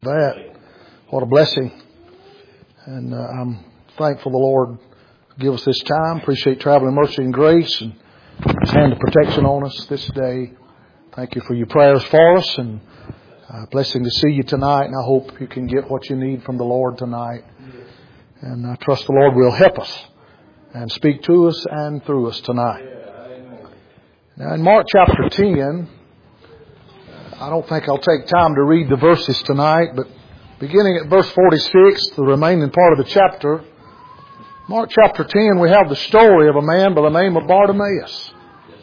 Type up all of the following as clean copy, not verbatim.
That. What a blessing. And I'm thankful the Lord give us this time. Appreciate traveling mercy and grace and His hand of protection on us this day. Thank you for your prayers for us, and blessing to see you tonight. And I hope you can get what you need from the Lord tonight. And I trust the Lord will help us and speak to us and through us tonight. Now in Mark chapter 10, I don't think I'll take time to read the verses tonight, but beginning at verse 46, the remaining part of the chapter, Mark chapter 10, we have the story of a man by the name of Bartimaeus.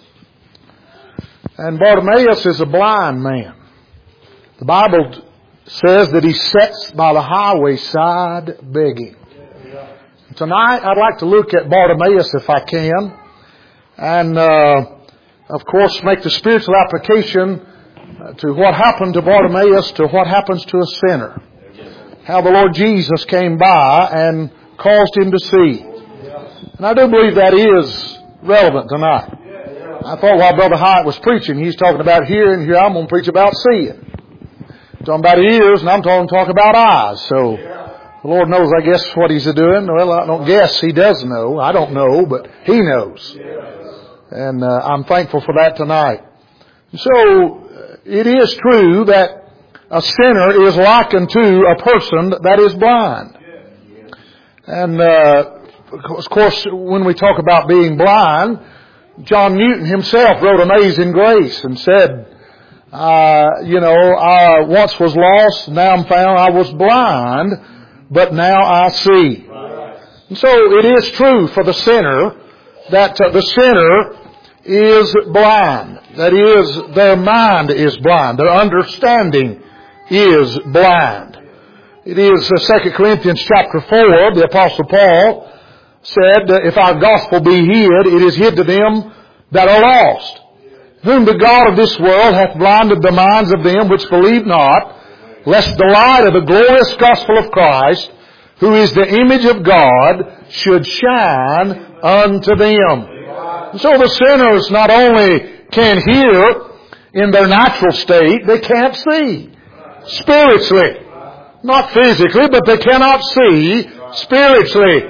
And Bartimaeus is a blind man. The Bible says that he sits by the highway side begging. Tonight I'd like to look at Bartimaeus if I can, and of course make the spiritual application to what happened to Bartimaeus, to what happens to a sinner. How the Lord Jesus came by and caused him to see. And I do believe that is relevant tonight. I thought while Brother Hyatt was preaching, he's talking about hearing. Here I'm going to preach about seeing. Talking about ears, and I'm talking about eyes. So the Lord knows, I guess, what He's doing. Well, I don't guess He does know. I don't know, but He knows. And I'm thankful for that tonight. So it is true that a sinner is likened to a person that is blind. And of course, when we talk about being blind, John Newton himself wrote Amazing Grace and said, I once was lost, now I'm found. I was blind, but now I see. And so it is true for the sinner that the sinner is blind. That is, their mind is blind. Their understanding is blind. It is 2 Corinthians chapter 4, the Apostle Paul said, if our gospel be hid, it is hid to them that are lost, whom the God of this world hath blinded the minds of them which believe not, lest the light of the glorious gospel of Christ, who is the image of God, should shine unto them. And so the sinners not only can hear in their natural state, they can't see spiritually. Not physically, but they cannot see spiritually.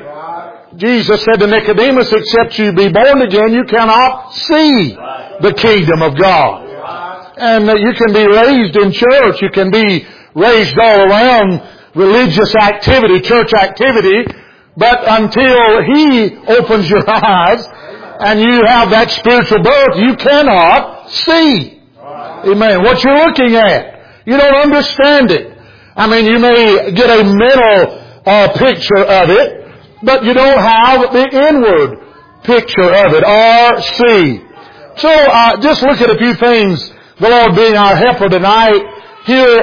Jesus said to Nicodemus, except you be born again, you cannot see the kingdom of God. And you can be raised in church, you can be raised all around religious activity, church activity, but until He opens your eyes and you have that spiritual birth, you cannot see. Amen. What you're looking at, you don't understand it. I mean, you may get a mental picture of it, but you don't have the inward picture of it or see. So just look at a few things, the Lord being our helper tonight, here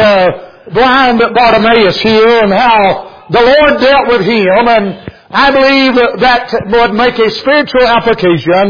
at blind Bartimaeus here, and how the Lord dealt with him. And I believe that would make a spiritual application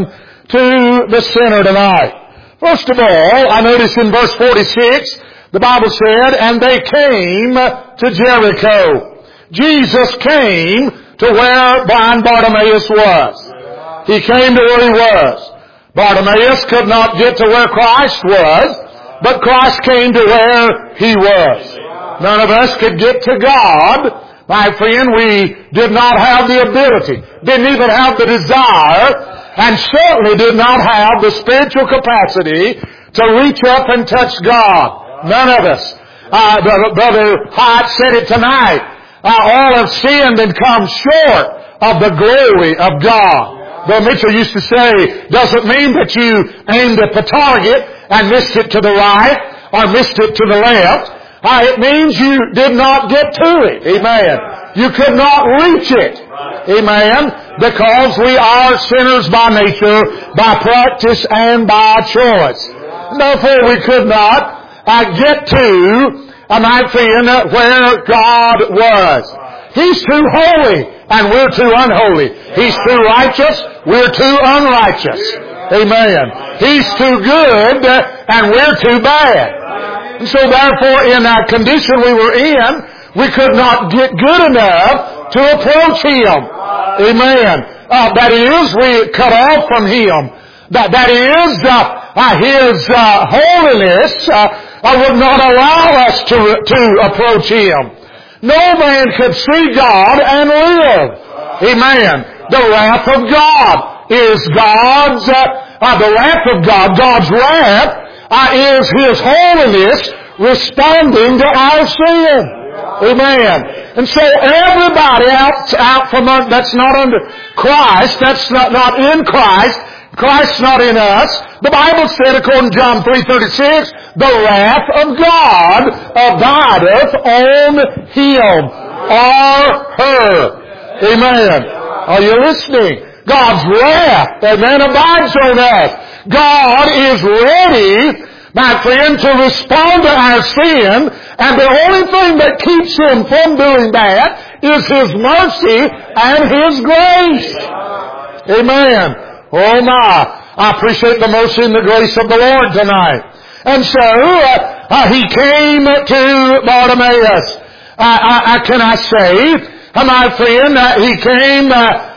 to the sinner tonight. First of all, I notice in verse 46, the Bible said, and they came to Jericho. Jesus came to where blind Bartimaeus was. He came to where he was. Bartimaeus could not get to where Christ was, but Christ came to where He was. None of us could get to God. My friend, we did not have the ability, didn't even have the desire, and certainly did not have the spiritual capacity to reach up and touch God. None of us. Brother Hyatt said it tonight. All have sinned and come short of the glory of God. Bill Mitchell used to say, doesn't mean that you aimed at the target and missed it to the right or missed it to the left. It means you did not get to it. Amen. You could not reach it. Amen. Because we are sinners by nature, by practice, and by choice. Therefore we could not get to, my friend, where God was. He's too holy and we're too unholy. He's too righteous, we're too unrighteous. Amen. He's too good and we're too bad. And so therefore in that condition we were in, we could not get good enough to approach Him. Amen. That is, we cut off from Him. That is, His holiness would not allow us to approach Him. No man could see God and live. Amen. The wrath of God is God's, the wrath of God, God's wrath, is His holiness responding to our sin. Amen. And so everybody out from that's not under Christ, that's not in Christ, Christ's not in us. The Bible said, according to John 3:36, the wrath of God abideth on him or her. Amen. Are you listening? God's wrath, amen, abides on us. God is ready, my friend, to respond to our sin, and the only thing that keeps Him from doing that is His mercy and His grace. Amen. Oh my, I appreciate the mercy and the grace of the Lord tonight. And so, He came to Bartimaeus. Can I say, my friend, He came,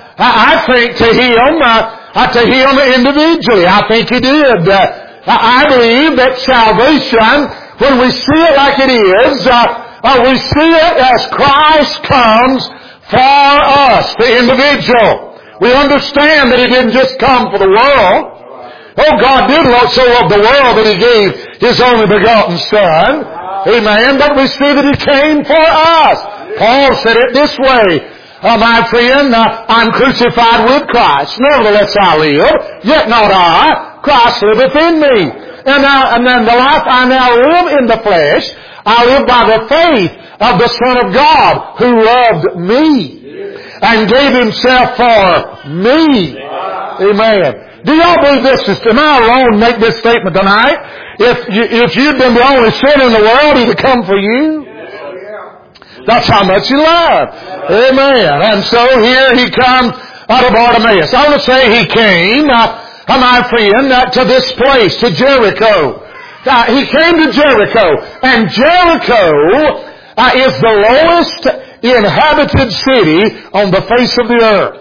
I think, to him individually. I think He did. I believe that salvation, when we see it like it is, we see it as Christ comes for us, the individual. We understand that He didn't just come for the world. Oh, God did so love the world that He gave His only begotten Son. Amen. But we see that He came for us. Paul said it this way, my friend, I'm crucified with Christ. Nevertheless I live, yet not I. Christ liveth in me. And then the life I now live in the flesh, I live by the faith of the Son of God who loved me and gave Himself for me. Amen. Do y'all believe this? Am I alone to make this statement tonight? If you'd been the only sin in the world, He'd have come for you. That's how much He loved. Amen. And so here He comes out of Bartimaeus. I want to say He came, my friend, to this place, to Jericho. He came to Jericho. And Jericho is the lowest inhabited city on the face of the earth.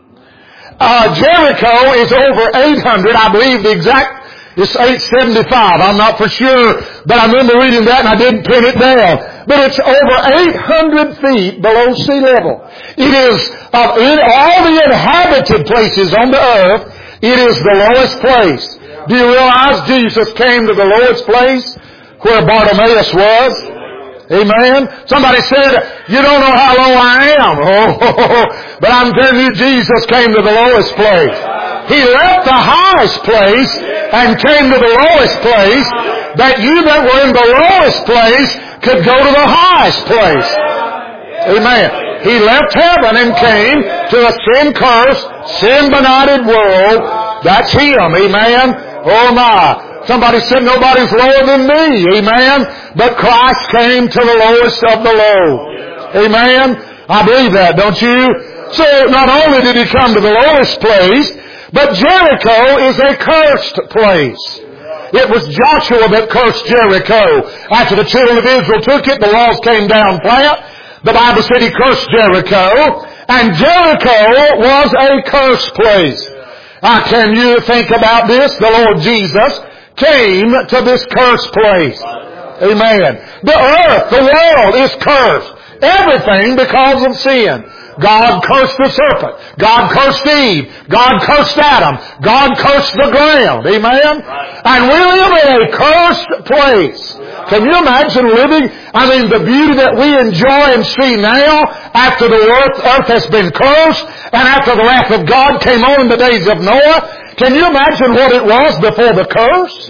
Jericho is over 800, I believe the exact, it's 875. I'm not for sure, but I remember reading that and I didn't pin it down. But it's over 800 feet below sea level. It is, in all the inhabited places on the earth, it is the lowest place. Do you realize Jesus came to the lowest place where Bartimaeus was? Amen. Somebody said, you don't know how low I am. Oh, but I'm telling you, Jesus came to the lowest place. He left the highest place and came to the lowest place, that you that were in the lowest place could go to the highest place. Amen. He left heaven and came to a sin-cursed, sin-benighted world. That's Him. Amen. Oh my. Somebody said nobody's lower than me. Amen. But Christ came to the lowest of the low. Amen. I believe that, don't you? So not only did He come to the lowest place, but Jericho is a cursed place. It was Joshua that cursed Jericho. After the children of Israel took it, the walls came down flat. The Bible said He cursed Jericho. And Jericho was a cursed place. Can you think about this? The Lord Jesus came to this cursed place. Amen. The earth, the world is cursed. Everything because of sin. God cursed the serpent. God cursed Eve. God cursed Adam. God cursed the ground. Amen? And we live in a cursed place. Can you imagine living, the beauty that we enjoy and see now after the earth has been cursed and after the wrath of God came on in the days of Noah? Can you imagine what it was before the curse?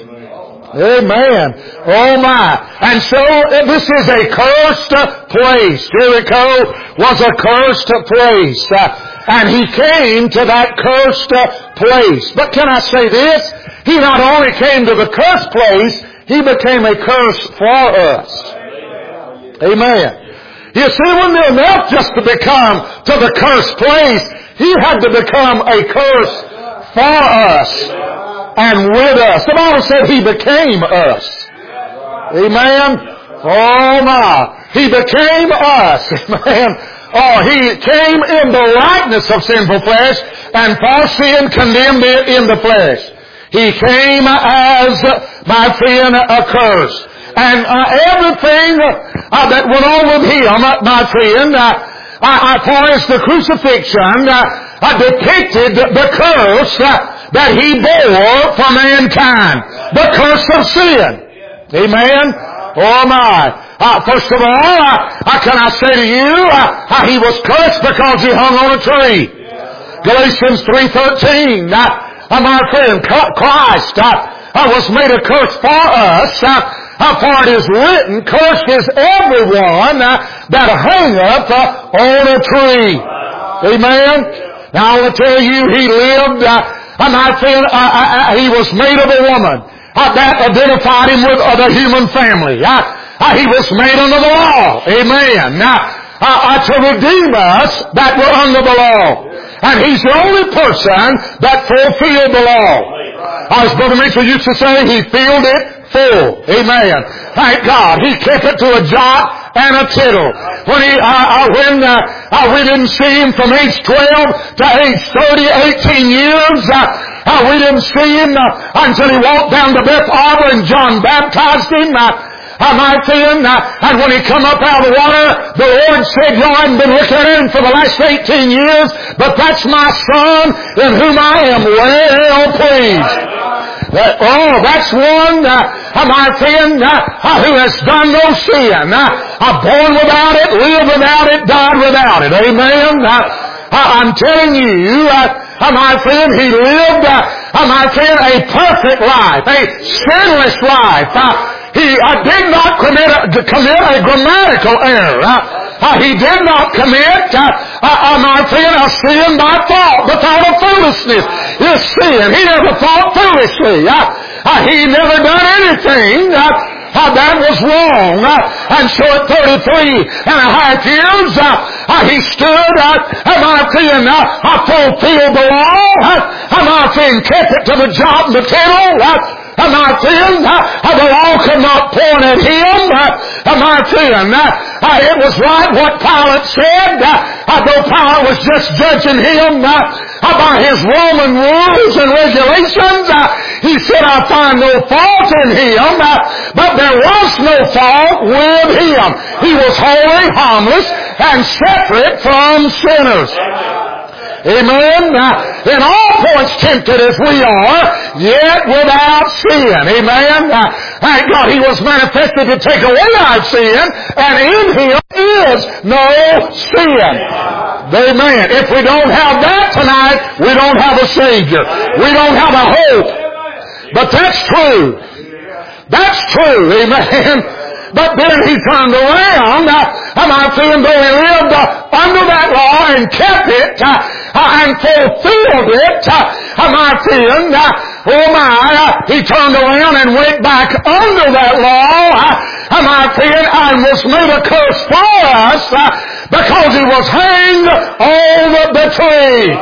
Amen. Oh my. And so this is a cursed place. Jericho was a cursed place. And He came to that cursed place. But can I say this? He not only came to the cursed place, He became a curse for us. Amen. You see, it wasn't enough just to become to the cursed place. He had to become a curse for us and with us. The Bible said He became us. Amen. Oh my. He became us. Amen. Oh, He came in the likeness of sinful flesh, and for sin condemned it in the flesh. He came as, my friend, a curse. And everything that went on with him, my friend, as far as the crucifixion, depicted the curse that he bore for mankind. The curse of sin. Amen? Oh my. First of all, can I say to you, he was cursed because he hung on a tree. Galatians 3:13. My friend, Christ was made a curse for us. For it is written, cursed is everyone that hangeth on a tree. Amen? Now I want to tell you, he lived, my friend, he was made of a woman. That identified him with the human family. He was made under the law. Amen. To redeem us that were under the law. And he's the only person that fulfilled the law. As Brother Mitchell used to say, he filled it full. Amen. Thank God. He kept it to a jot and a tittle. When we didn't see him from age 12 to age 30, 18 years, we didn't see him until he walked down to Beth Arbor and John baptized him. My friend, and when he come up out of the water, the Lord said, "You haven't been looking at him for the last 18 years, but that's my son in whom I am well pleased." That's one, my friend, who has done no sin. Born without it, lived without it, died without it. Amen. I'm telling you, my friend, he lived, my friend, a perfect life, a sinless life. He did not commit a grammatical error. He did not commit, my friend, a sin by thought. The thought of foolishness is sin. He never thought foolishly. He never done anything that was wrong. And so at 33 and a half years, he stood, my friend, fulfilled the law. My friend, kept it to the jot and the tittle. My friend, the law could not point at him. My friend, it was right what Pilate said, though Pilate was just judging him by his Roman rules and regulations. He said, "I find no fault in him," but there was no fault with him. He was holy, harmless, and separate from sinners. Amen. In all points tempted as we are, yet without sin. Amen. Thank God he was manifested to take away our sin, and in him is no sin. Amen. If we don't have that tonight, we don't have a Savior. We don't have a hope. But that's true. That's true. Amen. But then he turned around, my friend, though he lived under that law and kept it and fulfilled it, my friend, he turned around and went back under that law, my friend, and was made a curse for us because he was hanged on the tree.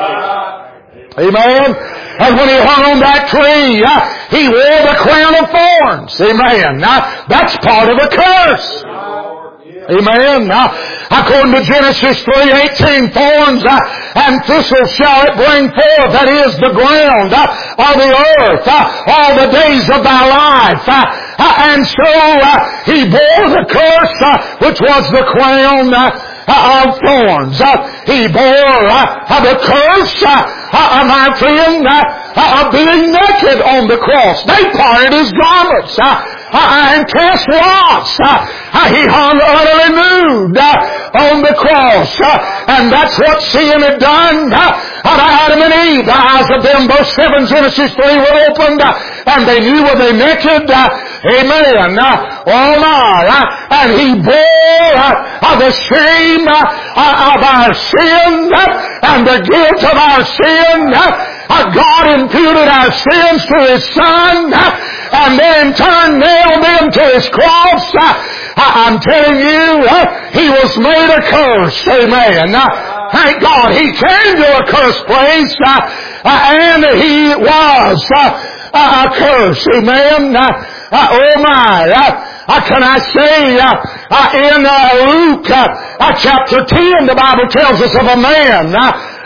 Amen. And when he hung on that tree, he wore the crown of thorns. Amen. Now, that's part of a curse. Amen. Now, according to Genesis 3:18, thorns and thistles shall it bring forth, that is the ground of the earth, all the days of thy life. And so he bore the curse, which was the crown of thorns. He bore the curse, my friend, of being naked on the cross. They parted his garments and cast lots. He hung utterly nude on the cross. And that's what sin had done to Adam and Eve. The eyes of them, verse 7, Genesis 3, were opened, and they knew were they naked. Amen. Oh my. And he bore the shame of our sin and the guilt of our sin. God imputed our sins to His Son, and then in turn nailed them to His cross. I'm telling you, He was made a curse. Amen. Thank God He came to a cursed place, and He was a curse. Amen. Oh my. Can I say, in Luke chapter 10, the Bible tells us of a man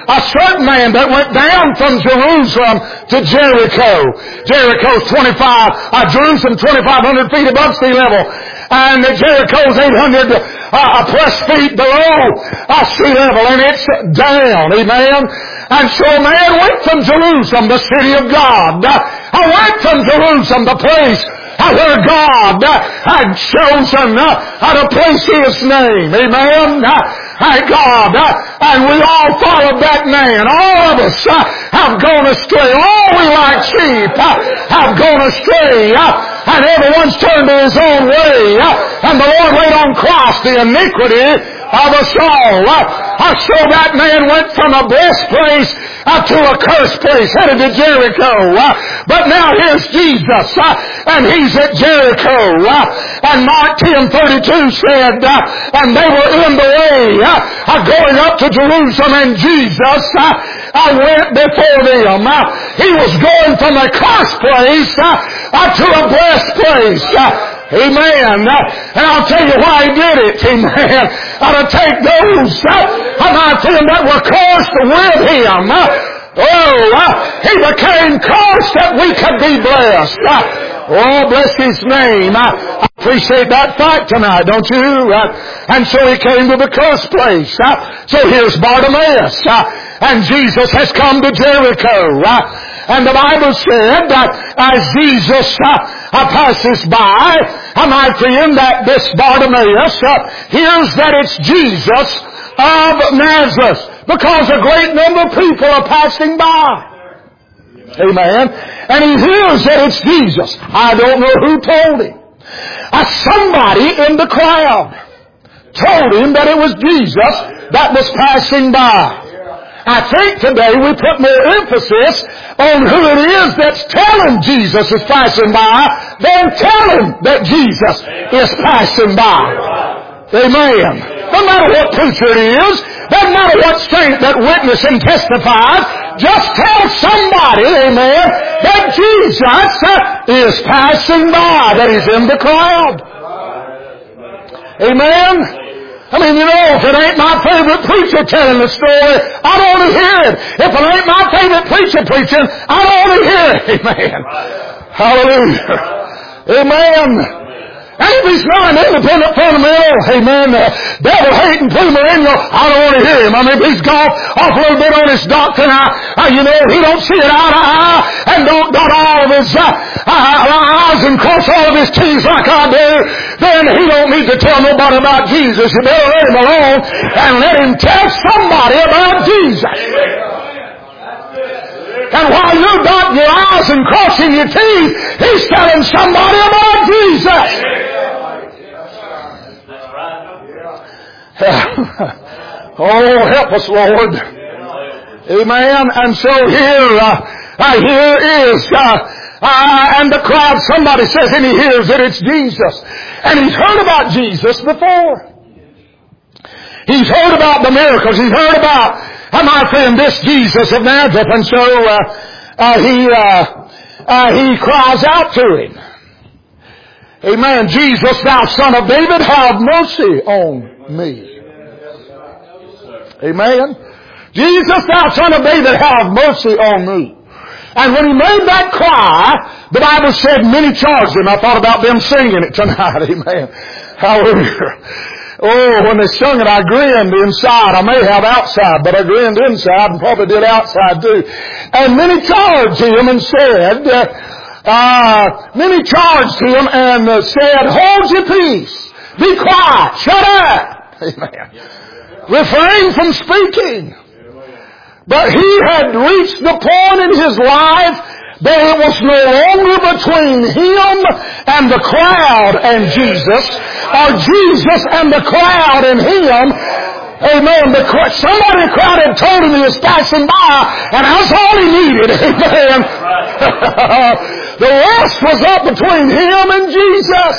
a certain man that went down from Jerusalem to Jericho. Jericho's Jerusalem 2,500 feet above sea level. And Jericho's 800 plus feet below sea level. And it's down. Amen. And so a man went from Jerusalem, the city of God. I went from Jerusalem, the place where God had chosen to place His name. Amen. God, and we all followed that man. All of us have gone astray. All we like sheep have gone astray. And everyone's turned to his own way. And the Lord laid on Christ the iniquity of us all. So that man went from a blessed place to a cursed place, headed to Jericho. But now here's Jesus, and He's at Jericho. And Mark 10:32 said, and they were in the way going up to Jerusalem, and Jesus went before them. He was going from a cursed place to a blessed place. Amen. And I'll tell you why He did it. Amen. To take those, my friend, that were cursed with Him. He became cursed that we could be blessed. Bless His name. I appreciate that fact tonight, don't you? And so He came to the cursed place. So here's Bartimaeus. And Jesus has come to Jericho. And the Bible said that as Jesus passes by, my friend, that this Bartimaeus hears that it's Jesus of Nazareth, because a great number of people are passing by. Amen. And he hears that it's Jesus. I don't know who told him. Somebody in the crowd told him that it was Jesus that was passing by. I think today we put more emphasis on who it is that's telling Jesus is passing by than telling that Jesus is passing by. Amen. No matter what preacher it is, doesn't matter what saint that witness and testifies, just tell somebody, amen, that Jesus is passing by, that He's in the crowd. Amen. I mean, you know, if it ain't my favorite preacher telling the story, I don't want to hear it. If it ain't my favorite preacher preaching, I don't want to hear it. Amen. Hallelujah. Amen. And if he's not an independent fundamental, amen, devil-hating premillennial, I don't want to hear him. I mean, if he's gone off a little bit on his doctrine, he don't see it eye to eye, and don't dot all of his I's and cross all of his T's like I do, then he don't need to tell nobody about Jesus. You better let him alone and let him tell somebody about Jesus. And while you're dotting your I's and crossing your T's, he's telling somebody about Jesus. Help us, Lord. Amen. And so here is, and the crowd, somebody says, and he hears that it's Jesus. And he's heard about Jesus before. He's heard about the miracles. He's heard about, my friend, this Jesus of Nazareth. And so he cries out to him. Amen. Jesus, thou Son of David, have mercy on me. Amen. Jesus, thou Son of David, have mercy on me. And when he made that cry, the Bible said many charged him. I thought about them singing it tonight. Amen. Hallelujah. When they sung it, I grinned inside. I may have outside, but I grinned inside and probably did outside too. And many charged him and said, hold your peace. Be quiet. Shut up. Amen. Refrain from speaking. But he had reached the point in his life that it was no longer between him and the crowd and Jesus, or Jesus and the crowd and him. Amen. Somebody in the crowd had told him he was passing by, and that's all he needed. Amen. The rest was up between him and Jesus.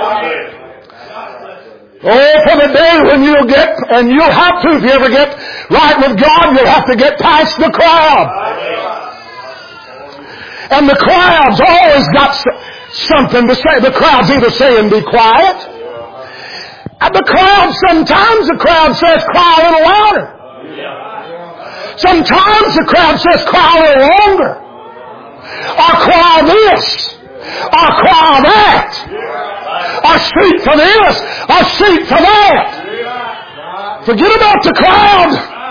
For the day when you'll get, and you'll have to, if you ever get right with God, you'll have to get past the crowd. And the crowd's always got something to say. The crowd's either saying, be quiet. And sometimes the crowd says, cry a little louder. Sometimes the crowd says, cry a little longer. Or cry this. Or cry that. Or seek for this. Or seek for that. Forget about the crowd.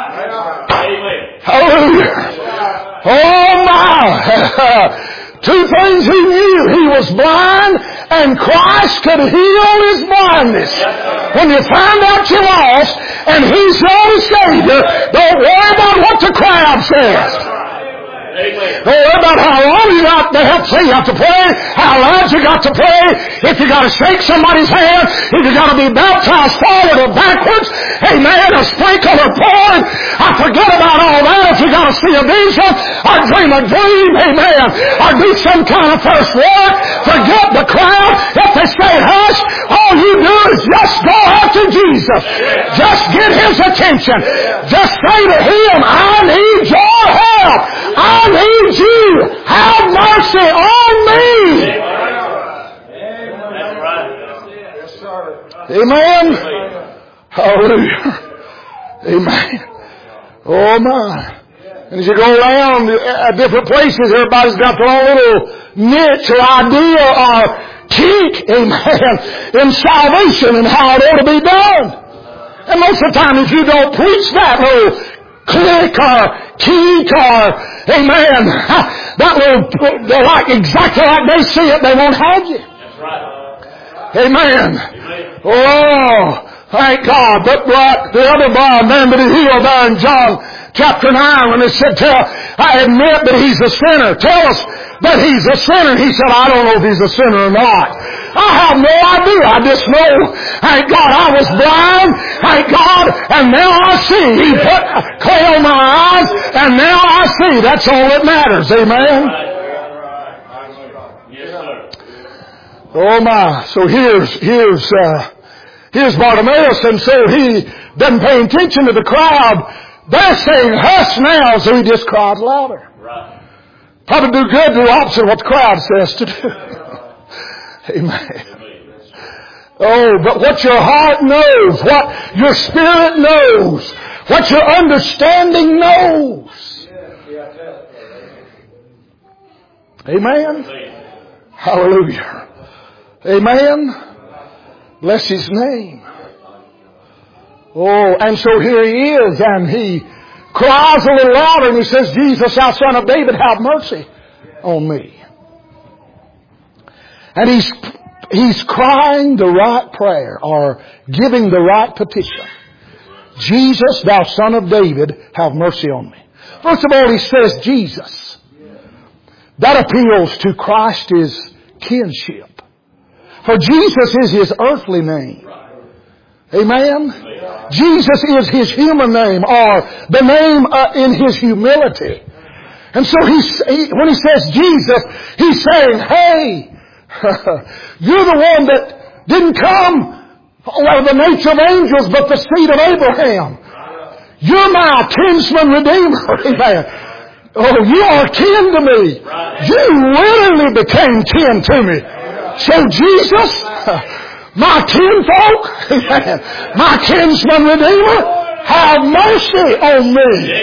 Hallelujah. Oh my. Two things he knew. He was blind and Christ could heal his blindness. When you find out you're lost and He's the only Savior, don't worry about what the crowd says. Don't worry about how long you got to help. Say you have to pray, how loud you got to pray, if you got to shake somebody's hand, if you got to be baptized forward or backwards, amen, or sprinkle or pour. I forget about all that. If you got to see a vision or dream a dream, amen, or do some kind of first work, forget the crowd. If they say hush, all you do is just go after Jesus. Just get His attention. Just say to Him, I need your help. I need you. Have mercy on me. Amen. Hallelujah. Amen. Oh my. And as you go around at different places, everybody's got their own little niche or idea or kink, amen, in salvation and how it ought to be done. And most of the time, if you don't preach that little click or kink or, amen, that little, they're like exactly like they see it, they won't have you. That's right. Amen. Oh, thank God. But like the other blind man that he healed there in John chapter 9, when they said, I admit that he's a sinner. Tell us that he's a sinner. He said, I don't know if he's a sinner or not. I have no idea. I just know, thank God, I was blind, thank God, and now I see. He put clay on my eyes, and now I see. That's all that matters. Amen? Oh my. So here's Bartimaeus, and so he doesn't pay attention to the crowd. They're saying, hush now, so he just cried louder. Right. Probably do good to do the opposite of what the crowd says to do. Amen. Oh, but what your heart knows, what your spirit knows, what your understanding knows. Amen. Hallelujah. Amen. Bless His name. Oh, and so here he is, and he cries a little louder, and he says, Jesus, thou Son of David, have mercy on me. And he's crying the right prayer, or giving the right petition. Jesus, thou Son of David, have mercy on me. First of all, he says Jesus. That appeals to Christ's kinship. For Jesus is His earthly name. Amen? Jesus is His human name, or the name in His humility. And so when he says Jesus, he's saying, hey, you're the one that didn't come out of the nature of angels, but the seed of Abraham. You're my kinsman redeemer. Amen. Oh, you are kin to me. You literally became kin to me. So Jesus, my kinfolk, my kinsman redeemer, have mercy on me.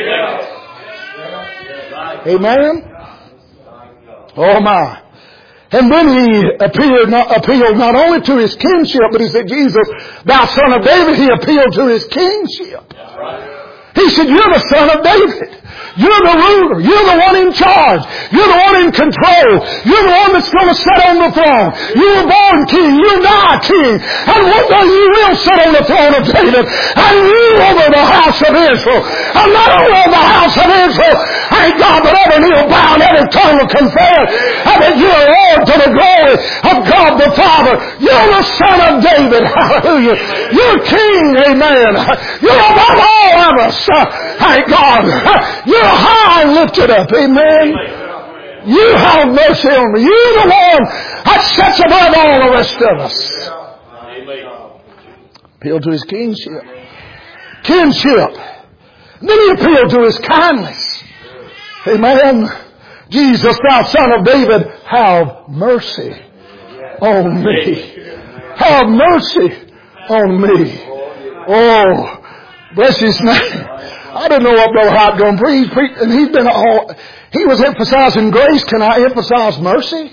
Amen. Oh my. And then he appealed not only to his kinship, but he said, Jesus, thou Son of David, he appealed to his kingship. He said, you're the Son of David. You're the ruler. You're the one in charge. You're the one in control. You're the one that's going to sit on the throne. You were born king. You die king. And one day you will sit on the throne of David and rule over the house of Israel. And not only over the house of Israel, thank God, but every knee will bow and every tongue will confess that you are Lord to the glory of God the Father. You're the Son of David. Hallelujah. You're king. Amen. You're above all of us. Thank God. You're high and lifted up. Amen. You have mercy on me. You're the one that sits above all the rest of us. Appeal to His kingship. Kinship. Then He appealed to His kindness. Amen. Jesus, thou Son of David, have mercy on me. Have mercy on me. Oh, bless His name. I didn't know what Brother Hart going to preach. And he was emphasizing grace. Can I emphasize mercy?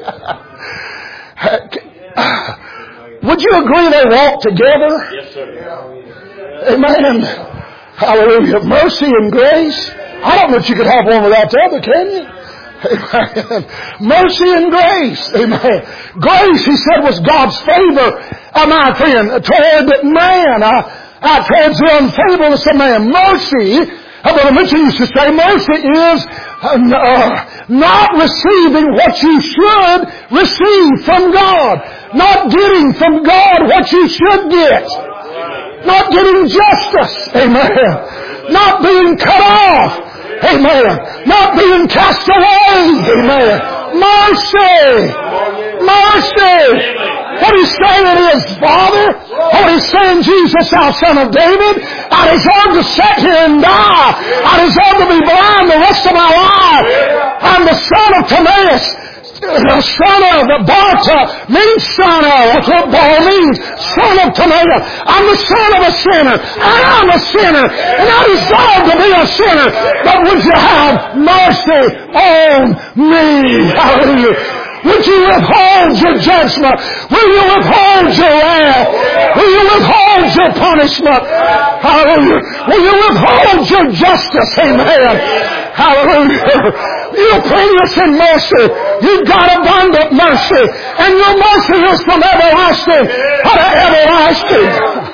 Would you agree they walk together? Yes, sir. Amen. Hallelujah. Mercy and grace. I don't know if you could have one without the other, can you? Amen. Mercy and grace. Amen. Grace, he said, was God's favor, my friend, toward man. Towards the unfavorableness of man. Mercy, Brother Mitchell used to say, mercy is not receiving what you should receive from God. Not getting from God what you should get. Not getting justice. Amen. Not being cut off. Amen. Not being cast away. Amen. Mercy. Mercy. What he's saying is, Father, what he's saying, Jesus, thou Son of David, I deserve to sit here and die. I deserve to be blind the rest of my life. I'm the son of Timaeus. The son of Barta means son of. That's what Paul means. Son of Timaeus. I'm the son of a sinner. I'm a sinner. And I deserve to be a sinner. But would you have mercy on me? Hallelujah. Would you withhold your judgment? Will you withhold your wrath? Will you withhold your punishment? Hallelujah. Will you withhold your justice? Amen. Hallelujah. You're plenteous in mercy. You've got abundant mercy. And your mercy is from everlasting to everlasting.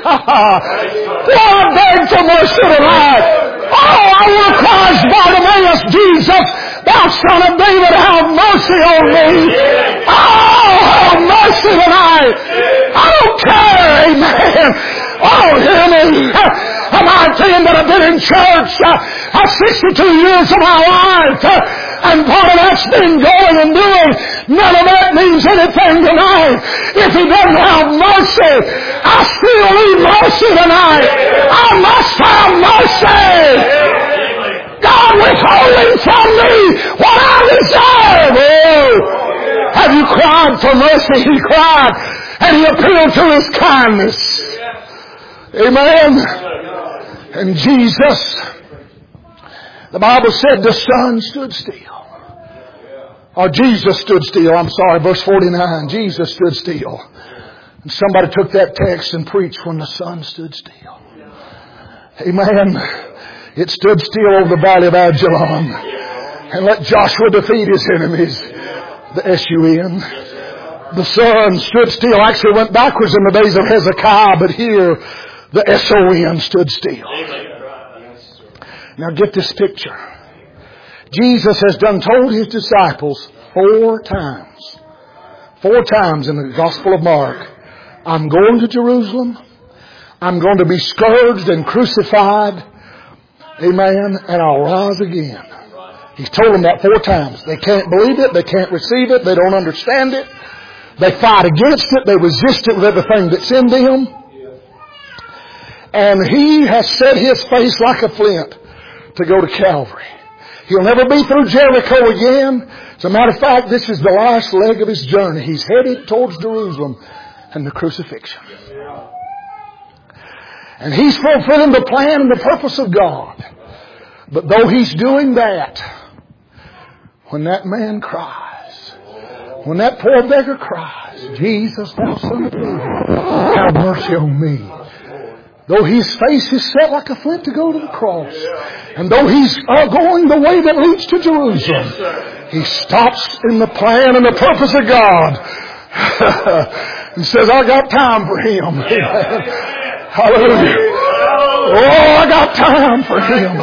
Oh, I beg for mercy tonight. Oh, I want to cry as Bartimaeus, Jesus, thou Son of David, have mercy on me. Oh, have mercy tonight. I don't care, amen. Oh, hear me. I tell you that I've been in church 62 years of my life. And part of that's been going and doing. None of that means anything tonight. If he doesn't have mercy, I still need mercy tonight. I must have mercy. God withholding from me what I deserve. Oh, have you cried for mercy? He cried. And he appealed to his kindness. Amen. And Jesus, the Bible said the sun stood still. Or Jesus stood still. I'm sorry, verse 49. Jesus stood still. And somebody took that text and preached when the sun stood still. Amen. It stood still over the valley of Ajalon. And let Joshua defeat his enemies. The S-U-N. The sun stood still. Actually went backwards in the days of Hezekiah, but here the S-O-N stood still. Now get this picture. Jesus has done told his disciples 4 times in the Gospel of Mark, I'm going to Jerusalem. I'm going to be scourged and crucified. Amen. And I'll rise again. He's told them that 4 times. They can't believe it. They can't receive it. They don't understand it. They fight against it. They resist it with everything that's in them. And he has set his face like a flint to go to Calvary. He'll never be through Jericho again. As a matter of fact, this is the last leg of his journey. He's headed towards Jerusalem and the crucifixion. And he's fulfilling the plan and the purpose of God. But though he's doing that, when that man cries, when that poor beggar cries, Jesus, thou Son of David, have mercy on me. Though his face is set like a flint to go to the cross, and though he's going the way that leads to Jerusalem, he stops in the plan and the purpose of God. He says, I got time for him. Hallelujah. Oh, I got time for him.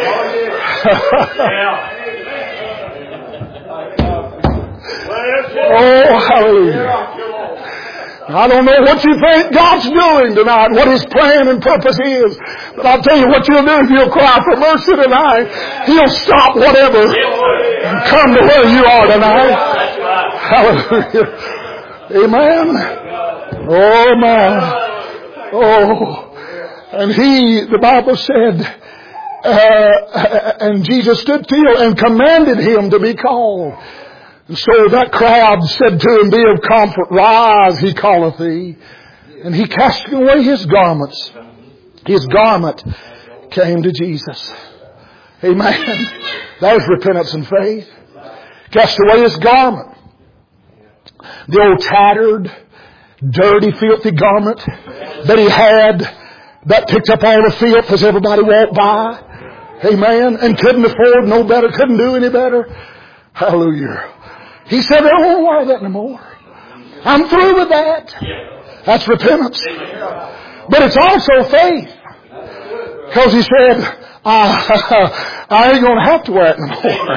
Oh, hallelujah. I don't know what you think God's doing tonight, what his plan and purpose is. But I'll tell you what you'll do if you'll cry for mercy tonight. He'll stop whatever and come to where you are tonight. Hallelujah. Amen. Oh, man. Oh. And the Bible said, and Jesus stood still and commanded him to be called. And so that crowd said to him, be of comfort, rise, he calleth thee. And he cast away his garments. His garment came to Jesus. Amen. There's repentance and faith. Cast away his garment. The old tattered, dirty, filthy garment that he had that picked up all the filth as everybody walked by. Amen. And couldn't afford no better, couldn't do any better. Hallelujah. He said, I don't want to wear that anymore. I'm through with that. That's repentance. But it's also faith. Because he said, I ain't going to have to wear it anymore.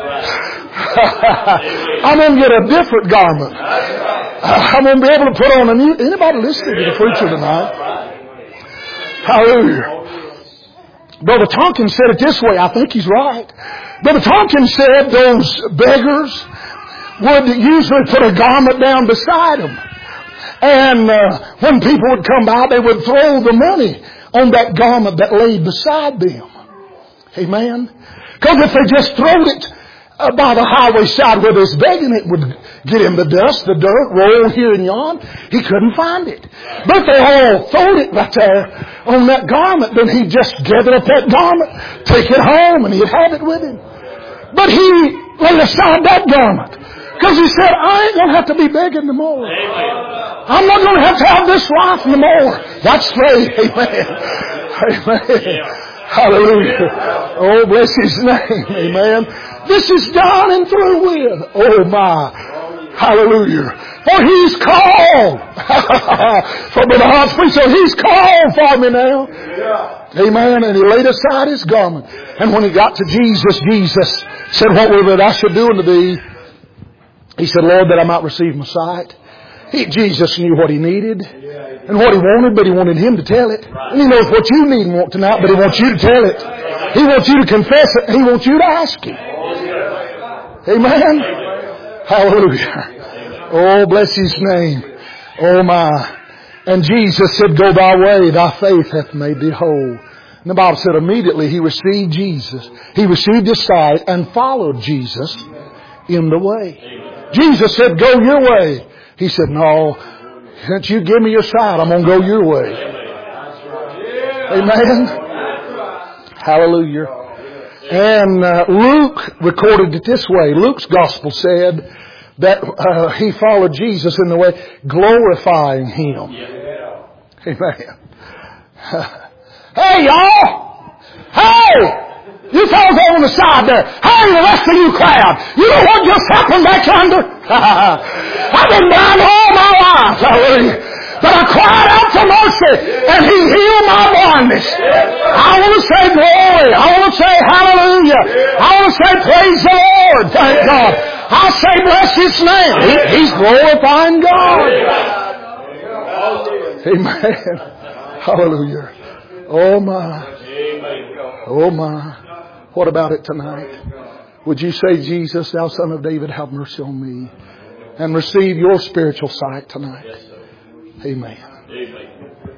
I'm going to get a different garment. I'm going to be able to put on a new... Anybody listening to the preacher tonight? Hallelujah. Brother Tompkins said it this way. I think he's right. Brother Tompkins said those beggars would usually put a garment down beside them. And when people would come by, they would throw the money on that garment that lay beside them. Amen. Because if they just throwed it by the highway side where there's begging, it would get in the dust, the dirt, roll here and yon. He couldn't find it. But if they all throwed it right there on that garment, then he'd just gather up that garment, take it home, and he'd have it with him. But he laid aside that garment. Because he said, I ain't going to have to be begging no more. I'm not going to have this life no more. That's faith. Amen. Amen. Hallelujah. Oh, bless his name. Amen. This is done and through with. Oh, my. Hallelujah. For he's called. For Brother Hodge preacher, he's called for me now. Amen. And he laid aside his garment. And when he got to Jesus, Jesus said, what was it I should do unto thee? He said, Lord, that I might receive my sight. Jesus knew what he needed and what he wanted, but he wanted him to tell it. And he knows what you need and want tonight, but he wants you to tell it. He wants you to confess it. He wants you to ask him. Amen. Hallelujah. Oh, bless his name. Oh, my. And Jesus said, go thy way, thy faith hath made thee whole. And the Bible said immediately he received Jesus. He received his sight and followed Jesus in the way. Jesus said, go your way. He said, no, since you give me your sight, I'm going to go your way. Amen. Hallelujah. And Luke recorded it this way. Luke's gospel said that he followed Jesus in the way, glorifying him. Amen. Hey, y'all! Hey! You fellas on the side there. Hey, the rest of you crowd. You know what just happened back yonder? I've been blind all my life. Hallelujah. But I cried out for mercy, and he healed my blindness. I want to say glory. I want to say hallelujah. I want to say praise the Lord. Thank God. I say bless his name. He's glorifying God. Amen. Hallelujah. Oh my. Oh my. What about it tonight? Would you say, Jesus, thou son of David, have mercy on me, and receive your spiritual sight tonight? Amen.